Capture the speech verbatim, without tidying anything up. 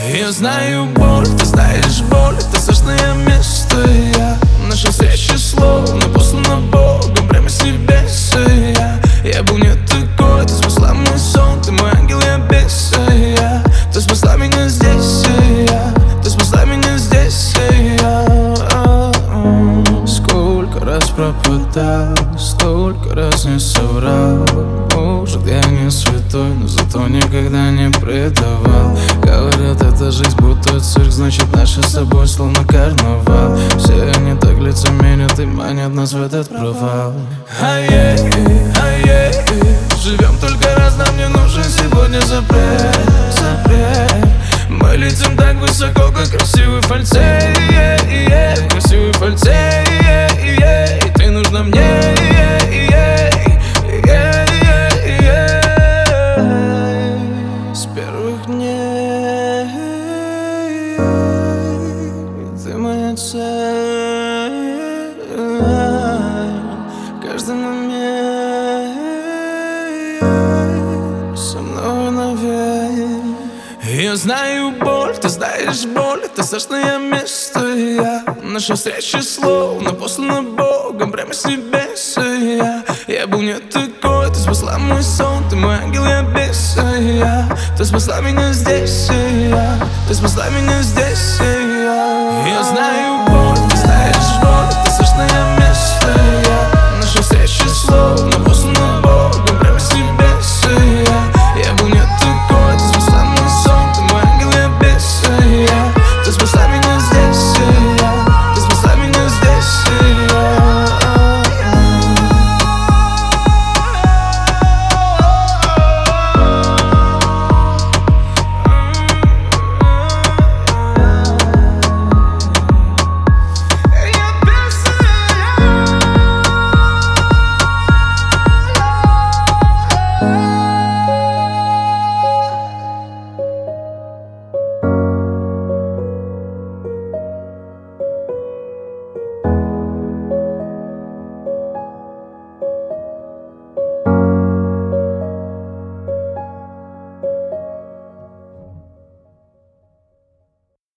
Я знаю боль, ты знаешь боль, это страшное место. Я наша встреча словно послана Богом прямо с небес. Я, я был не такой, ты спасла мой сон, ты мой ангел, я без. Я, ты спасла меня здесь. Я, ты спасла меня здесь. Я, сколько раз пропадал, столько раз не соврал. Может, я не святой, но зато никогда не предавал. Говорят, эта жизнь будто цирк, значит наша с тобой словно карнавал. Все они так лицемерят и манят нас в этот провал. Ай-ей, ай-ей, живем только раз, нам не нужен сегодня запрет, запрет. Мы летим так высоко, как красивый фальцет, красивый фальцет. Ты нужна мне. С первых дней ты моя цель, каждый момент со мной навек. Я знаю боль, ты знаешь боль, это страшное место. Я, наша встреча словно послана Богом прямо с небес. Я, я был не такой, ты спасла мой сон, ты мой ангел, я без. Я, ты спасла меня здесь. Я, ты спасла меня здесь. Я, я знаю